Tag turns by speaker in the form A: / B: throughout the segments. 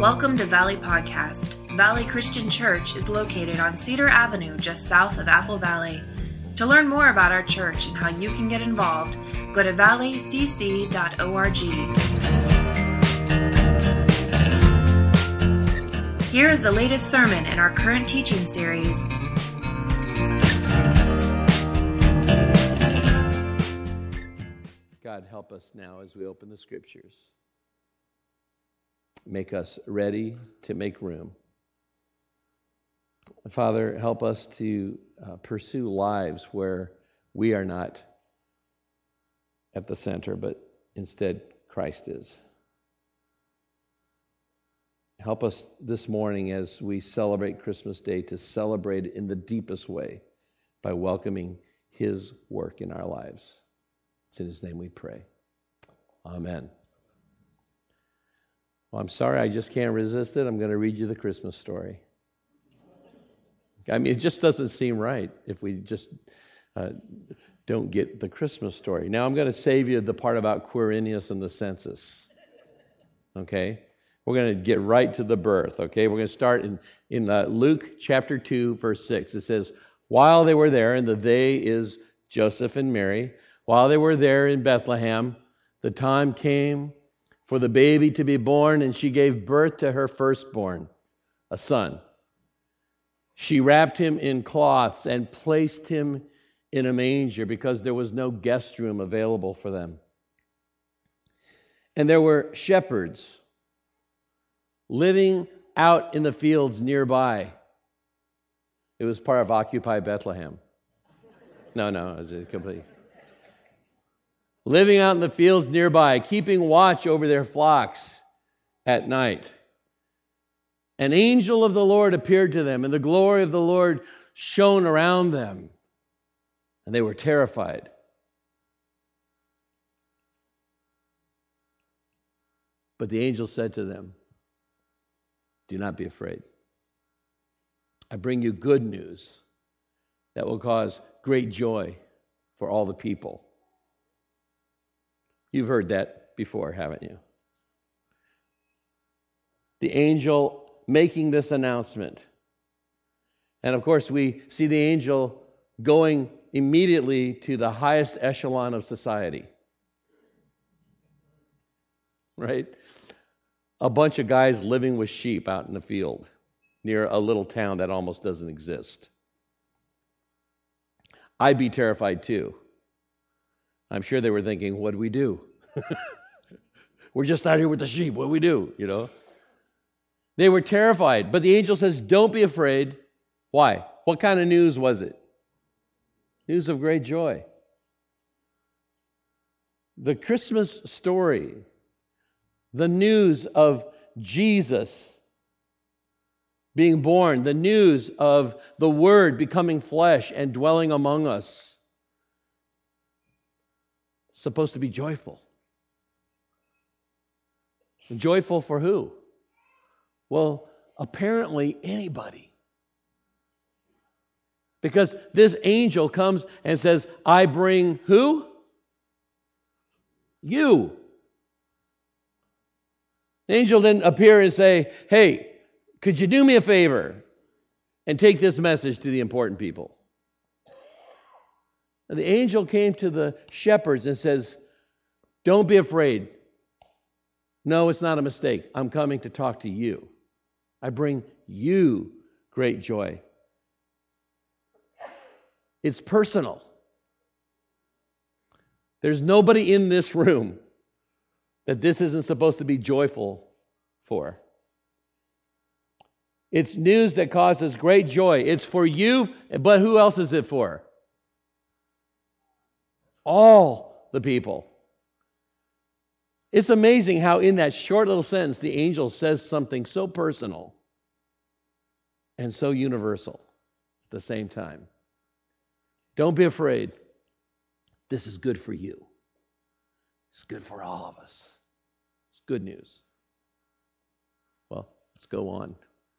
A: Welcome to Valley Podcast. Valley Christian Church is located on Cedar Avenue, just south of Apple Valley. To learn more about our church and how you can get involved, go to valleycc.org. Here is the latest sermon in our current teaching series.
B: God, help us now as we open the Scriptures. Make us ready to make room. Father, help us to pursue lives where we are not at the center, but instead Christ is. Help us this morning as we celebrate Christmas Day to celebrate it in the deepest way by welcoming His work in our lives. It's in His name we pray. Amen. Well, I'm sorry, I just can't resist it. I'm going to read you the Christmas story. I mean, it just doesn't seem right if we just don't get the Christmas story. Now, I'm going to save you the part about Quirinius and the census. Okay? We're going to get right to the birth. Okay? We're going to start in Luke chapter 2, verse 6. It says, while they were there, and the they is Joseph and Mary, while they were there in Bethlehem, the time came for the baby to be born, and she gave birth to her firstborn, a son. She wrapped him in cloths and placed him in a manger because there was no guest room available for them. And there were shepherds living out in the fields nearby. It was part of Occupy Bethlehem. No, it was a complete... living out in the fields nearby, keeping watch over their flocks at night. An angel of the Lord appeared to them, and the glory of the Lord shone around them, and they were terrified. But the angel said to them, do not be afraid. I bring you good news that will cause great joy for all the people. You've heard that before, haven't you? The angel making this announcement. And of course, we see the angel going immediately to the highest echelon of society. Right? A bunch of guys living with sheep out in the field near a little town that almost doesn't exist. I'd be terrified too. I'm sure they were thinking, what do we do? We're just out here with the sheep. What do we do? You know? They were terrified. But the angel says, don't be afraid. Why? What kind of news was it? News of great joy. The Christmas story, the news of Jesus being born, the news of the Word becoming flesh and dwelling among us, supposed to be joyful. Joyful for who? Well, apparently anybody. Because this angel comes and says, I bring who? You. The angel didn't appear and say, hey, could you do me a favor and take this message to the important people? And the angel came to the shepherds and says, don't be afraid. No, it's not a mistake. I'm coming to talk to you. I bring you great joy. It's personal. There's nobody in this room that this isn't supposed to be joyful for. It's news that causes great joy. It's for you, but who else is it for? All the people. It's amazing how in that short little sentence the angel says something so personal and so universal at the same time. Don't be afraid. This is good for you. It's good for all of us. It's good news. Well, let's go on.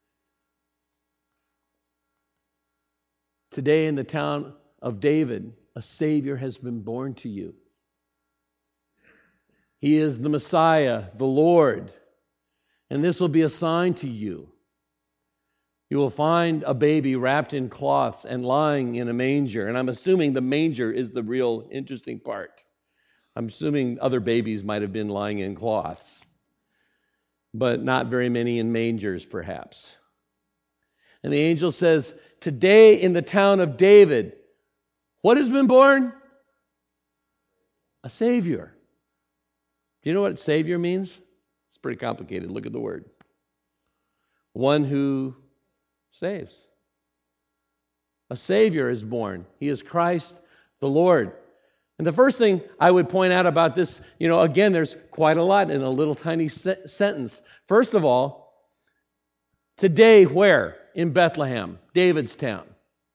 B: Today in the town of David, a Savior has been born to you. He is the Messiah, the Lord. and this will be a sign to you. You will find a baby wrapped in cloths and lying in a manger. And I'm assuming the manger is the real interesting part. I'm assuming other babies might have been lying in cloths, but not very many in mangers, perhaps. And the angel says, today in the town of David, what has been born? A Savior. Do you know what Savior means? It's pretty complicated. Look at the word. One who saves. A Savior is born. He is Christ the Lord. And the first thing I would point out about this, again, there's quite a lot in a little tiny sentence. First of all, today where? In Bethlehem, David's town.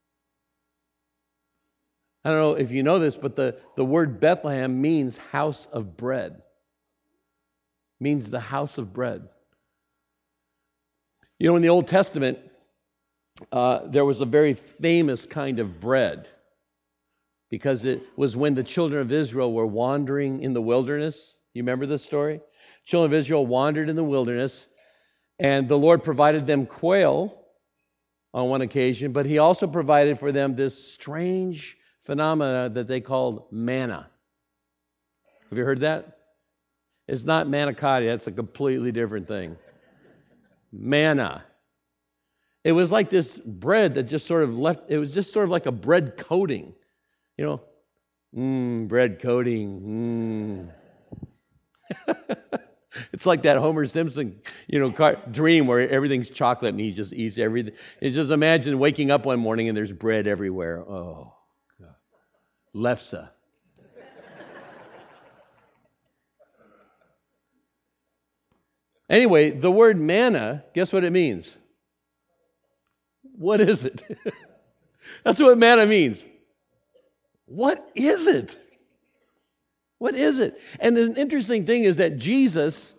B: I don't know if you know this, but the word Bethlehem means house of bread. Means the house of bread. In the Old Testament, there was a very famous kind of bread because it was when the children of Israel were wandering in the wilderness. You remember this story? Children of Israel wandered in the wilderness, and the Lord provided them quail on one occasion, but He also provided for them this strange phenomena that they called manna. Have you heard that? It's not manicotti. That's a completely different thing. Manna. It was like this bread that just sort of left, it was just sort of like a bread coating. Bread coating. It's like that Homer Simpson, dream where everything's chocolate and he just eats everything. Just imagine waking up one morning and there's bread everywhere. Oh, God. Lefse. Anyway, the word manna, guess what it means? What is it? That's what manna means. What is it? What is it? And an interesting thing is that Jesus,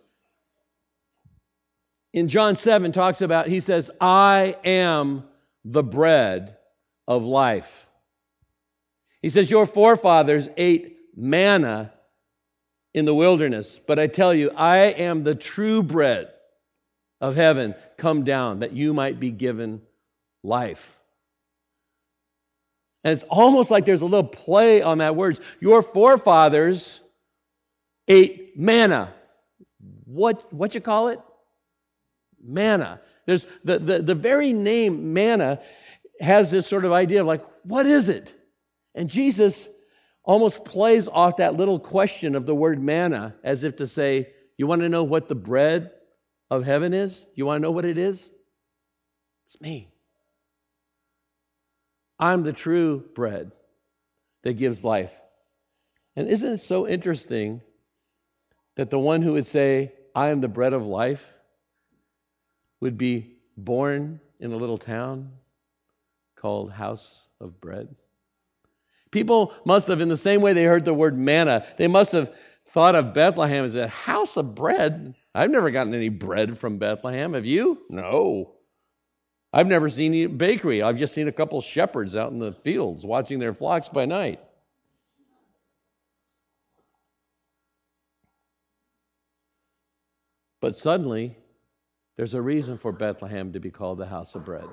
B: in John 7, talks about, He says, I am the bread of life. He says, your forefathers ate manna in the wilderness, but I tell you, I am the true bread of heaven come down, that you might be given life. And it's almost like there's a little play on that word. Your forefathers ate manna. What you call it? Manna. There's the very name manna has this sort of idea of like, what is it? And Jesus almost plays off that little question of the word manna as if to say, you want to know what the bread of heaven is? You want to know what it is? It's me. I'm the true bread that gives life. And isn't it so interesting that the one who would say, I am the bread of life, would be born in a little town called House of Bread? People must have, in the same way they heard the word manna, they must have thought of Bethlehem as a house of bread. I've never gotten any bread from Bethlehem. Have you? No. I've never seen a bakery. I've just seen a couple shepherds out in the fields watching their flocks by night. But suddenly, there's a reason for Bethlehem to be called the house of bread.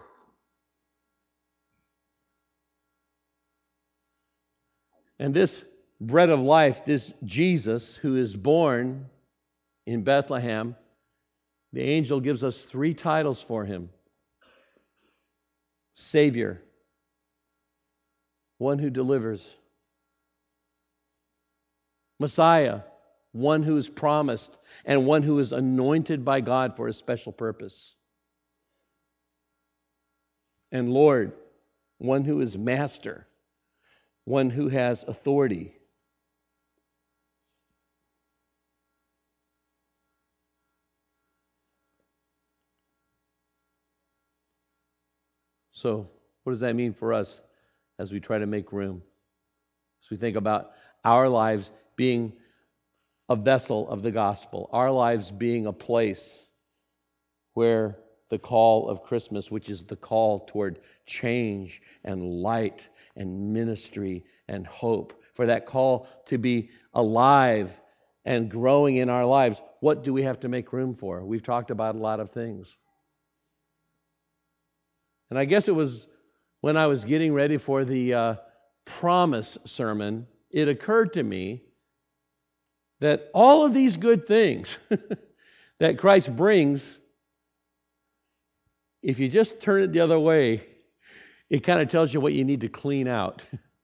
B: And this bread of life, this Jesus who is born in Bethlehem, the angel gives us 3 titles for him. Savior, one who delivers. Messiah, one who is promised and one who is anointed by God for a special purpose. And Lord, one who is master, one who has authority. So, what does that mean for us as we try to make room? As we think about our lives being a vessel of the gospel, our lives being a place where the call of Christmas, which is the call toward change and light and ministry and hope, for that call to be alive and growing in our lives, what do we have to make room for. We've talked about a lot of things. And I guess it was when I was getting ready for the promise sermon, it occurred to me that all of these good things that Christ brings, if you just turn it the other way, it kind of tells you what you need to clean out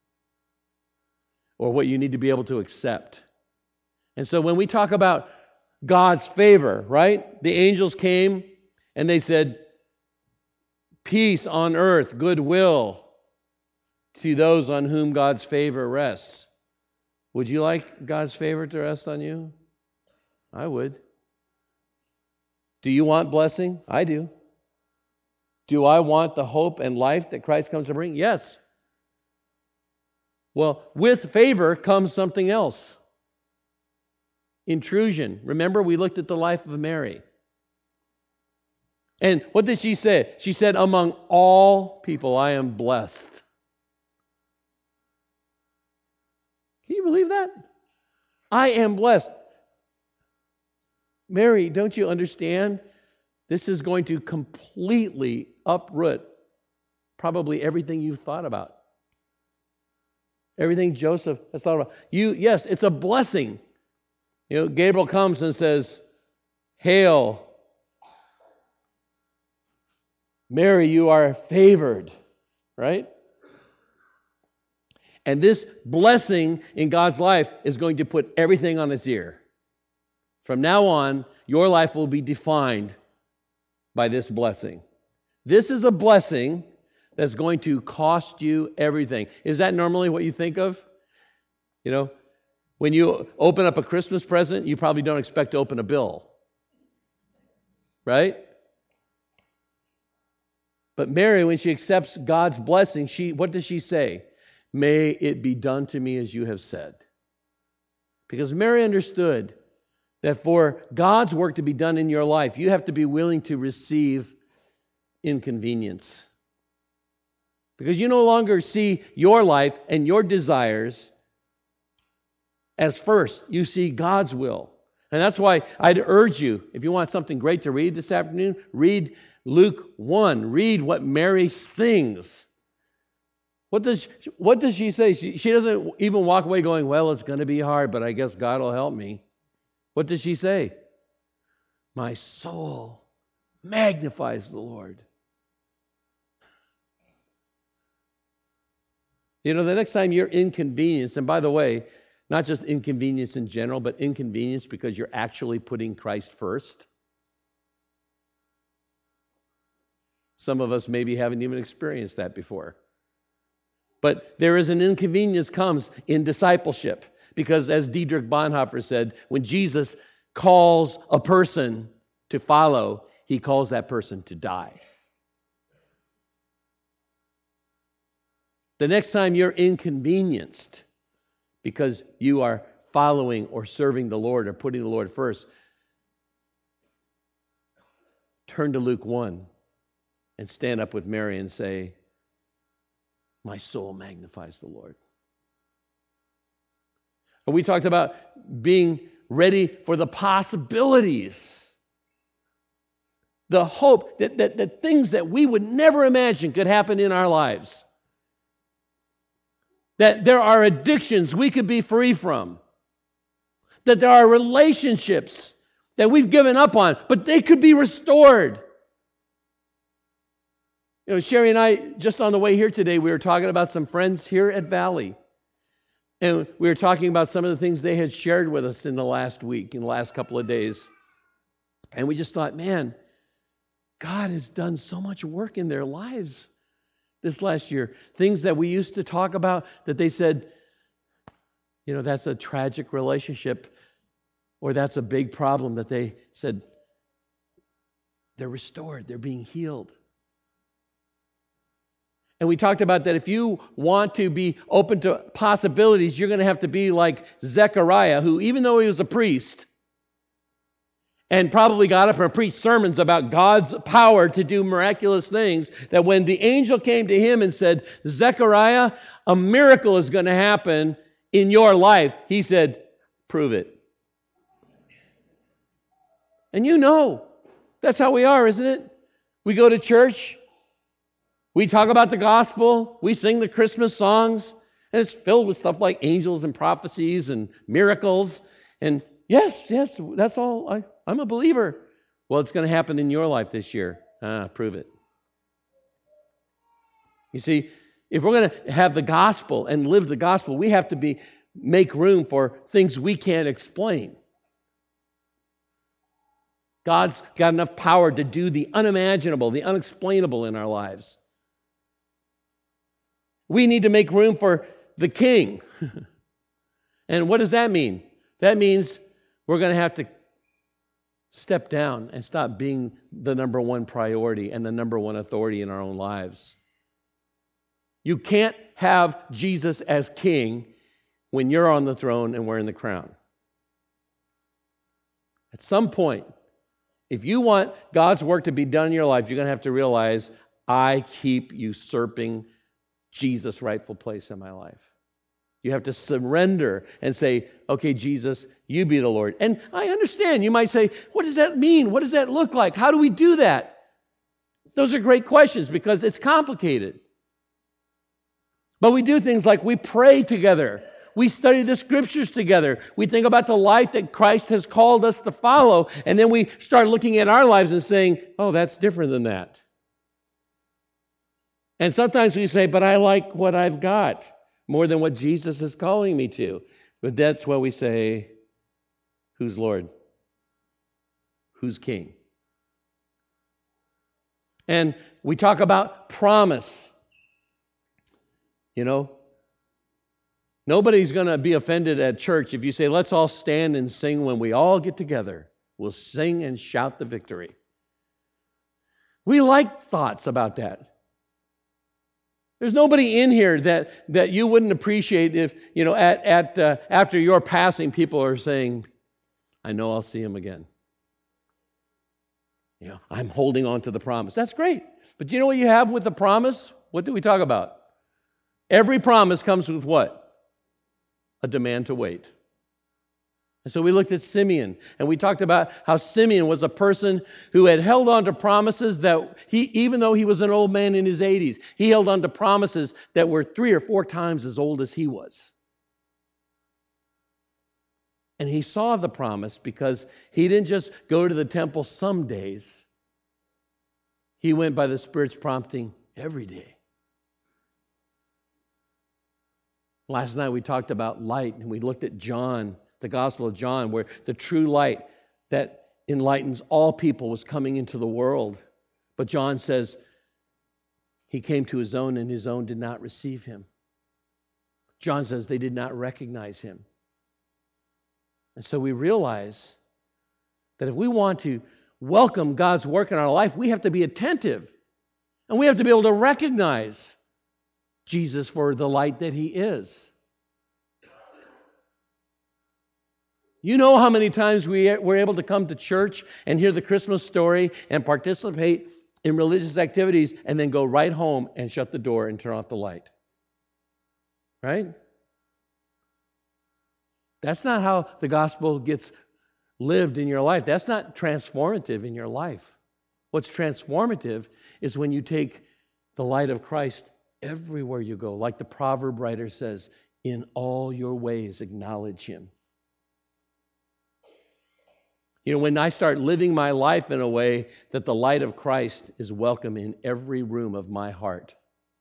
B: or what you need to be able to accept. And so when we talk about God's favor, right? The angels came and they said, peace on earth, goodwill to those on whom God's favor rests. Would you like God's favor to rest on you? I would. Do you want blessing? I do. Do I want the hope and life that Christ comes to bring? Yes. Well, with favor comes something else. Intrusion. Remember, we looked at the life of Mary. And what did she say? She said, among all people, I am blessed. Can you believe that? I am blessed. Mary, don't you understand? This is going to completely uproot probably everything you've thought about. Everything Joseph has thought about. Yes, it's a blessing. Gabriel comes and says, hail, Mary, you are favored, right? And this blessing in God's life is going to put everything on its ear. From now on, your life will be defined by this blessing. This is a blessing that's going to cost you everything. Is that normally what you think of? When you open up a Christmas present, you probably don't expect to open a bill. Right? But Mary, when she accepts God's blessing, what does she say? May it be done to me as you have said. Because Mary understood that for God's work to be done in your life, you have to be willing to receive inconvenience. Because you no longer see your life and your desires as first. You see God's will. And that's why I'd urge you, if you want something great to read this afternoon, read Luke 1. Read what Mary sings. What does she say? She doesn't even walk away going, well, it's going to be hard, but I guess God will help me. What does she say? My soul magnifies the Lord. The next time you're inconvenienced, and by the way, not just inconvenience in general, but inconvenience because you're actually putting Christ first. Some of us maybe haven't even experienced that before. But there is an inconvenience comes in discipleship. Because as Dietrich Bonhoeffer said, when Jesus calls a person to follow, he calls that person to die. The next time you're inconvenienced because you are following or serving the Lord or putting the Lord first, turn to Luke 1 and stand up with Mary and say, my soul magnifies the Lord. We talked about being ready for the possibilities. The hope that things that we would never imagine could happen in our lives. That there are addictions we could be free from. That there are relationships that we've given up on, but they could be restored. Sherry and I, just on the way here today, we were talking about some friends here at Valley. And we were talking about some of the things they had shared with us in the last week, in the last couple of days. And we just thought, man, God has done so much work in their lives this last year. Things that we used to talk about that they said, that's a tragic relationship, or that's a big problem, that they said, they're restored, they're being healed. And we talked about that if you want to be open to possibilities, you're going to have to be like Zechariah, who, even though he was a priest and probably got up and preached sermons about God's power to do miraculous things, that when the angel came to him and said, Zechariah, a miracle is going to happen in your life, he said, prove it. And you know, that's how we are, isn't it? We go to church, we talk about the gospel, we sing the Christmas songs, and it's filled with stuff like angels and prophecies and miracles. And yes, that's all. I'm a believer. Well, it's going to happen in your life this year. Prove it. You see, if we're going to have the gospel and live the gospel, we have to make room for things we can't explain. God's got enough power to do the unimaginable, the unexplainable in our lives. We need to make room for the King. And what does that mean? That means we're going to have to step down and stop being the number one priority and the number one authority in our own lives. You can't have Jesus as King when you're on the throne and wearing the crown. At some point, if you want God's work to be done in your life, you're going to have to realize, I keep usurping Jesus' rightful place in my life. You have to surrender and say, okay, Jesus, you be the Lord. And I understand. You might say, what does that mean? What does that look like? How do we do that? Those are great questions because it's complicated. But we do things like we pray together. We study the scriptures together. We think about the light that Christ has called us to follow. And then we start looking at our lives and saying, oh, that's different than that. And sometimes we say, but I like what I've got more than what Jesus is calling me to. But that's where we say, who's Lord? Who's King? And we talk about promise. You know, nobody's going to be offended at church if you say, let's all stand and sing when we all get together. We'll sing and shout the victory. We like thoughts about that. There's nobody in here that you wouldn't appreciate if, you know, after your passing, people are saying, I know I'll see him again. You know, I'm holding on to the promise. That's great. But you know what you have with the promise? What do we talk about? Every promise comes with what? A demand to wait. And so we looked at Simeon, and we talked about how Simeon was a person who had held on to promises that even though he was an old man in his 80s, he held on to promises that were 3 or 4 times as old as he was. And he saw the promise because he didn't just go to the temple some days. He went by the Spirit's prompting every day. Last night we talked about light, and we looked at John, the Gospel of John, where the true light that enlightens all people was coming into the world. But John says he came to his own, and his own did not receive him. John says they did not recognize him. And so we realize that if we want to welcome God's work in our life, we have to be attentive. And we have to be able to recognize Jesus for the light that he is. You know how many times we're able to come to church and hear the Christmas story and participate in religious activities and then go right home and shut the door and turn off the light. Right? That's not how the gospel gets lived in your life. That's not transformative in your life. What's transformative is when you take the light of Christ everywhere you go. Like the proverb writer says, in all your ways acknowledge him. You know, when I start living my life in a way that the light of Christ is welcome in every room of my heart.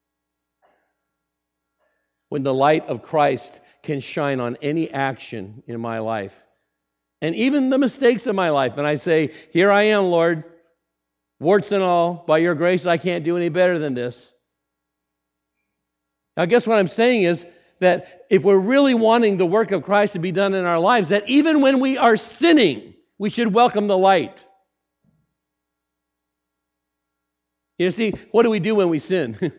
B: When the light of Christ can shine on any action in my life. And even the mistakes of my life. And I say, here I am, Lord. Warts and all, by your grace, I can't do any better than this. Now, I guess what I'm saying is that if we're really wanting the work of Christ to be done in our lives, that even when we are sinning, we should welcome the light. You see, what do we do when we sin?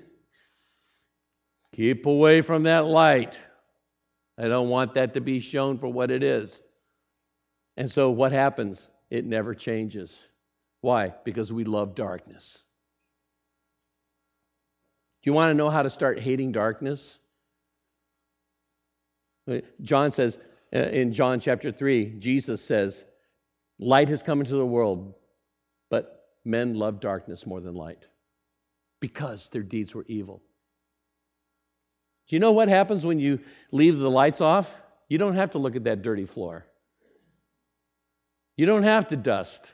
B: Keep away from that light. I don't want that to be shown for what it is. And so what happens? It never changes. Why? Because we love darkness. Do you want to know how to start hating darkness? John says, in John chapter 3, Jesus says, Light has come into the world, but men love darkness more than light because their deeds were evil. Do you know what happens when you leave the lights off? You don't have to look at that dirty floor. You don't have to dust.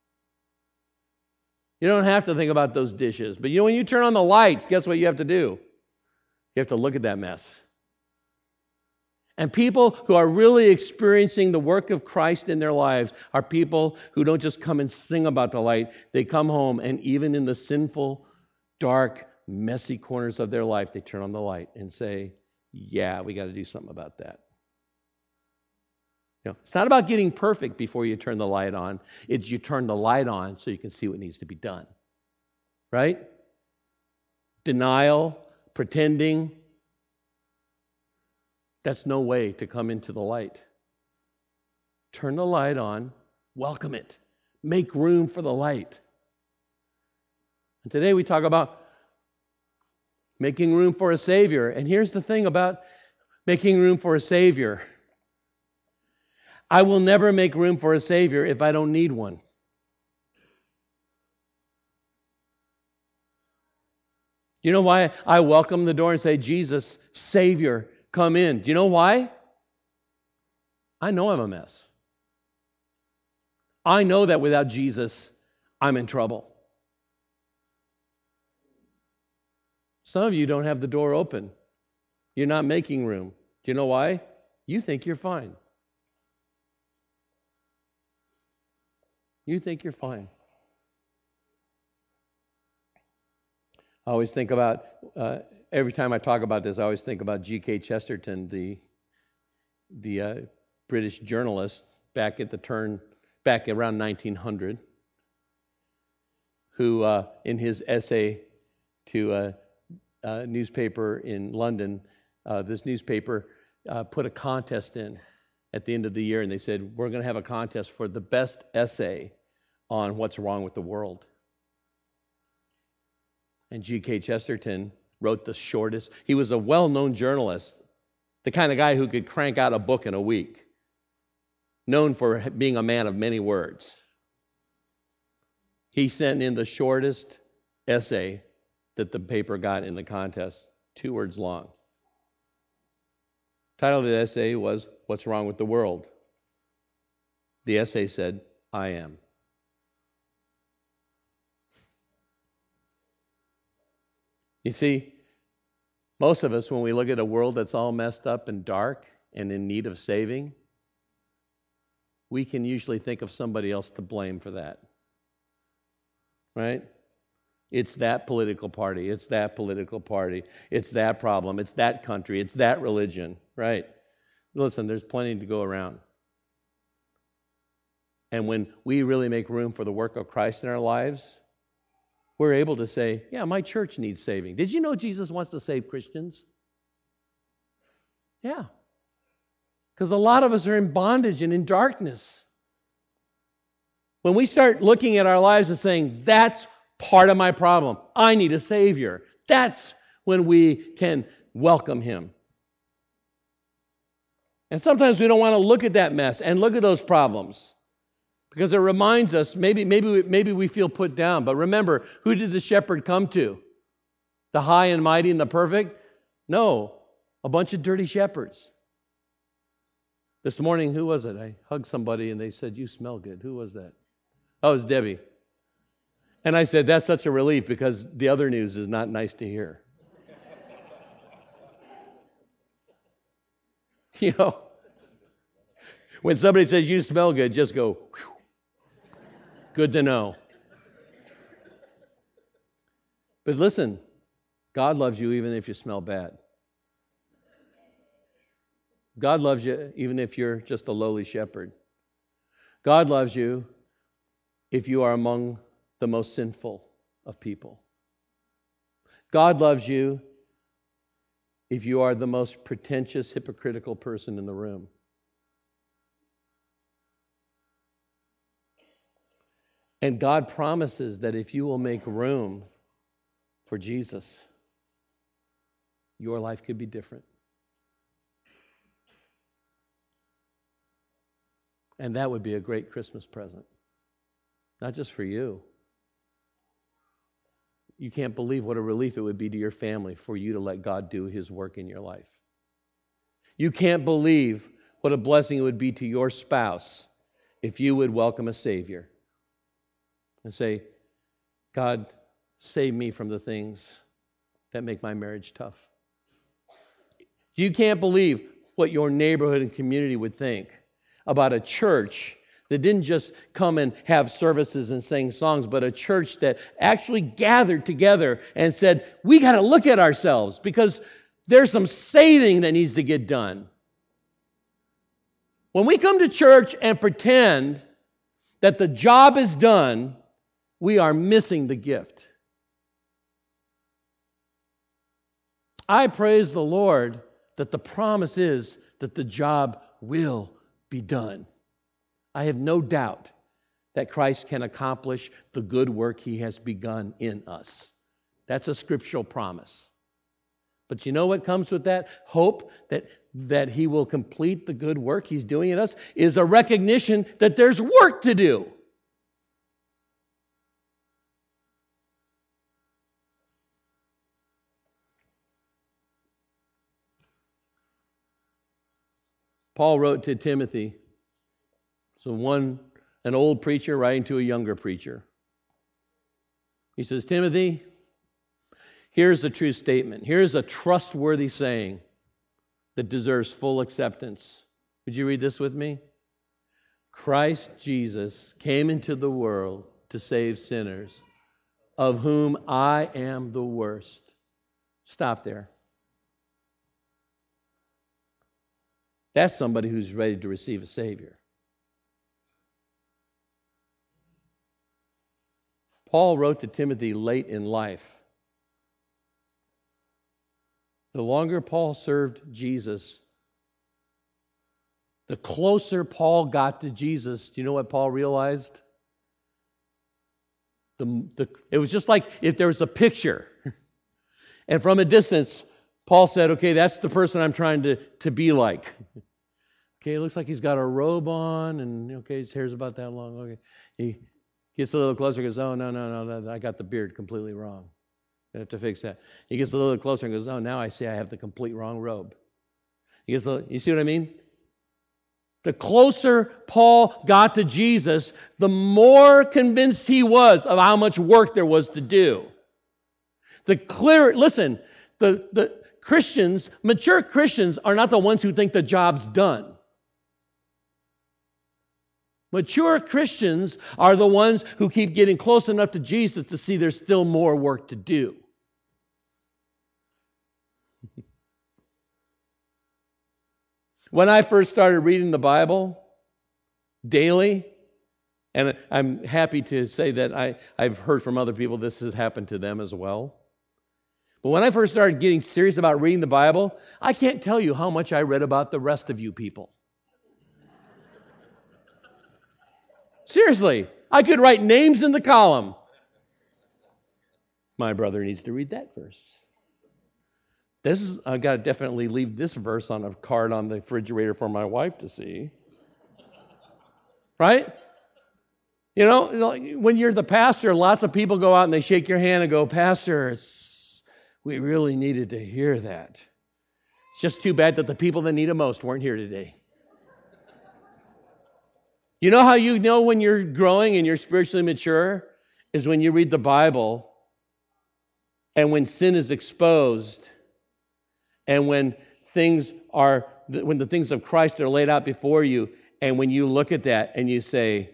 B: You don't have to think about those dishes. But when you turn on the lights, guess what you have to do? You have to look at that mess. And people who are really experiencing the work of Christ in their lives are people who don't just come and sing about the light. They come home, and even in the sinful, dark, messy corners of their life, they turn on the light and say, yeah, we got to do something about that. It's not about getting perfect before you turn the light on. It's you turn the light on so you can see what needs to be done. Right? Denial, pretending, that's no way to come into the light. Turn the light on, welcome it, make room for the light. And today we talk about making room for a Savior. And here's the thing about making room for a Savior. I will never make room for a Savior if I don't need one. You know why I welcome the door and say, Jesus, Savior, come in? Do you know why? I know I'm a mess. I know that without Jesus, I'm in trouble. Some of you don't have the door open. You're not making room. Do you know why? You think you're fine. You think you're fine. I always think about, every time I talk about this, I always think about G.K. Chesterton, the British journalist back around 1900, who in his essay to a newspaper in London, this newspaper put a contest in at the end of the year, and they said, we're going to have a contest for the best essay on what's wrong with the world. And G.K. Chesterton wrote the shortest. He was a well-known journalist, the kind of guy who could crank out a book in a week, known for being a man of many words. He sent in the shortest essay that the paper got in the contest, 2 words long. The title of the essay was, What's Wrong with the World? The essay said, I am. You see, most of us, when we look at a world that's all messed up and dark and in need of saving, we can usually think of somebody else to blame for that. Right? It's that political party. It's that political party. It's that problem. It's that country. It's that religion. Right? Listen, there's plenty to go around. And when we really make room for the work of Christ in our lives, we're able to say, yeah, my church needs saving. Did you know Jesus wants to save Christians? Yeah. Because a lot of us are in bondage and in darkness. When we start looking at our lives and saying, that's part of my problem, I need a Savior, that's when we can welcome Him. And sometimes we don't want to look at that mess and look at those problems, because it reminds us, maybe we feel put down. But remember, who did the shepherd come to? The high and mighty and the perfect? No, a bunch of dirty shepherds. This morning, who was it? I hugged somebody and they said, you smell good. Who was that? Oh, it was Debbie. And I said, that's such a relief because the other news is not nice to hear. You know, when somebody says you smell good, just go, whew. Good to know. But listen, God loves you even if you smell bad. God loves you even if you're just a lowly shepherd. God loves you if you are among the most sinful of people. God loves you if you are the most pretentious, hypocritical person in the room. And God promises that if you will make room for Jesus, your life could be different. And that would be a great Christmas present. Not just for you. You can't believe what a relief it would be to your family for you to let God do His work in your life. You can't believe what a blessing it would be to your spouse if you would welcome a Savior and say, God, save me from the things that make my marriage tough. You can't believe what your neighborhood and community would think about a church that didn't just come and have services and sing songs, but a church that actually gathered together and said, we got to look at ourselves because there's some saving that needs to get done. When we come to church and pretend that the job is done, we are missing the gift. I praise the Lord that the promise is that the job will be done. I have no doubt that Christ can accomplish the good work He has begun in us. That's a scriptural promise. But you know what comes with that? Hope that He will complete the good work He's doing in us is a recognition that there's work to do. Paul wrote to Timothy, an old preacher writing to a younger preacher. He says, Timothy, here's a true statement. Here's a trustworthy saying that deserves full acceptance. Would you read this with me? Christ Jesus came into the world to save sinners, of whom I am the worst. Stop there. That's somebody who's ready to receive a Savior. Paul wrote to Timothy late in life. The longer Paul served Jesus, the closer Paul got to Jesus. Do you know what Paul realized? It was just like if there was a picture. And from a distance, Paul said, okay, that's the person I'm trying to be like. Okay, it looks like he's got a robe on, and okay, his hair's about that long. Okay, he gets a little closer and goes, oh, no, I got the beard completely wrong. I have to fix that. He gets a little closer and goes, oh, now I see I have the complete wrong robe. You see what I mean? The closer Paul got to Jesus, the more convinced he was of how much work there was to do. The Christians, mature Christians, are not the ones who think the job's done. Mature Christians are the ones who keep getting close enough to Jesus to see there's still more work to do. When I first started reading the Bible daily, and I'm happy to say that I've heard from other people this has happened to them as well. But when I first started getting serious about reading the Bible, I can't tell you how much I read about the rest of you people. Seriously, I could write names in the column. My brother needs to read that verse. I've got to definitely leave this verse on a card on the refrigerator for my wife to see. Right? You know, when you're the pastor, lots of people go out and they shake your hand and go, Pastor, we really needed to hear that. It's just too bad that the people that need it most weren't here today. You know how you know when you're growing and you're spiritually mature? Is when you read the Bible and when sin is exposed and when the things of Christ are laid out before you, and when you look at that and you say,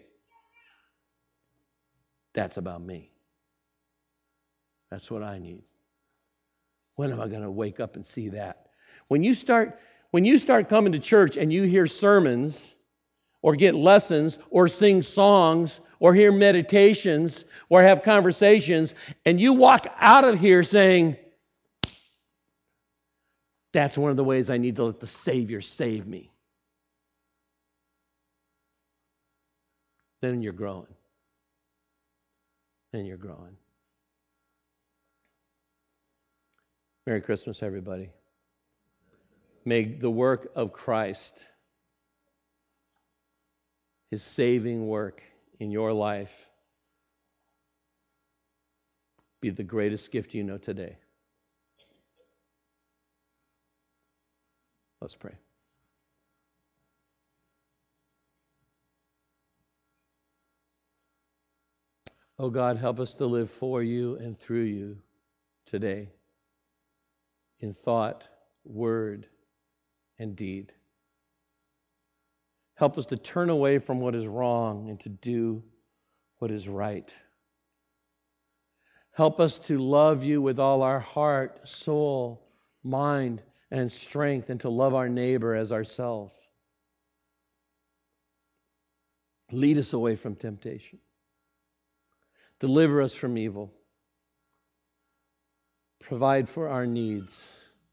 B: that's about me. That's what I need. When am I going to wake up and see that? When you start coming to church and you hear sermons or get lessons or sing songs or hear meditations or have conversations, and you walk out of here saying, that's one of the ways I need to let the Savior save me. Then you're growing. Then you're growing. Merry Christmas, everybody. May the work of Christ His saving work in your life be the greatest gift you know today. Let's pray. Oh God, help us to live for you and through you today in thought, word, and deed. Help us to turn away from what is wrong and to do what is right. Help us to love you with all our heart, soul, mind, and strength, and to love our neighbor as ourselves. Lead us away from temptation. Deliver us from evil. Provide for our needs.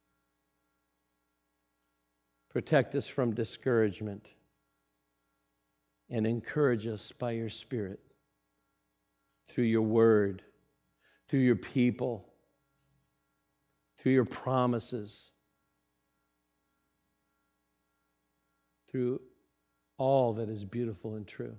B: Protect us from discouragement. And encourage us by your Spirit through your word, through your people, through your promises, through all that is beautiful and true.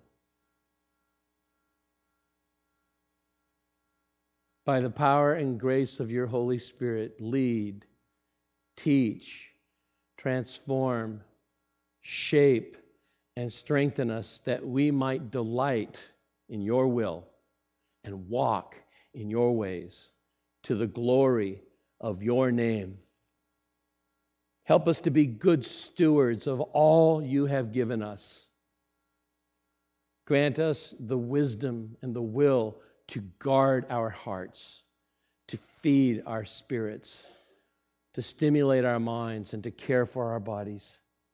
B: By the power and grace of your Holy Spirit, lead, teach, transform, shape, and strengthen us that we might delight in your will and walk in your ways to the glory of your name. Help us to be good stewards of all you have given us. Grant us the wisdom and the will to guard our hearts, to feed our spirits, to stimulate our minds, and to care for our bodies.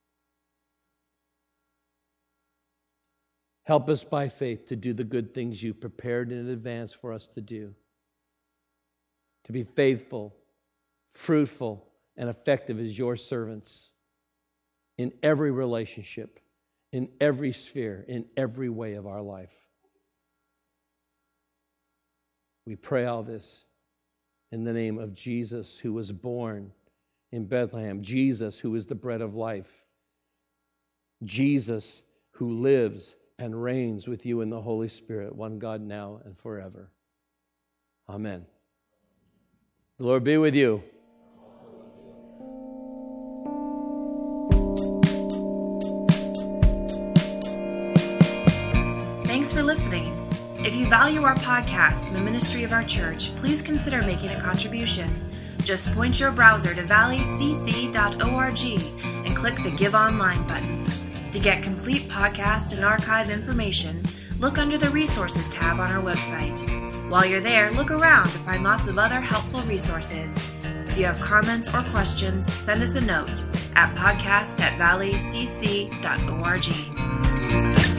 B: Help us by faith to do the good things you've prepared in advance for us to do. To be faithful, fruitful, and effective as your servants in every relationship, in every sphere, in every way of our life. We pray all this in the name of Jesus, who was born in Bethlehem. Jesus, who is the bread of life. Jesus, who lives and reigns with you in the Holy Spirit, one God now and forever. Amen. The Lord be with you.
A: Thanks for listening. If you value our podcast and the ministry of our church, please consider making a contribution. Just point your browser to valleycc.org and click the Give Online button. To get complete podcast and archive information, look under the Resources tab on our website. While you're there, look around to find lots of other helpful resources. If you have comments or questions, send us a note at podcast@valleycc.org.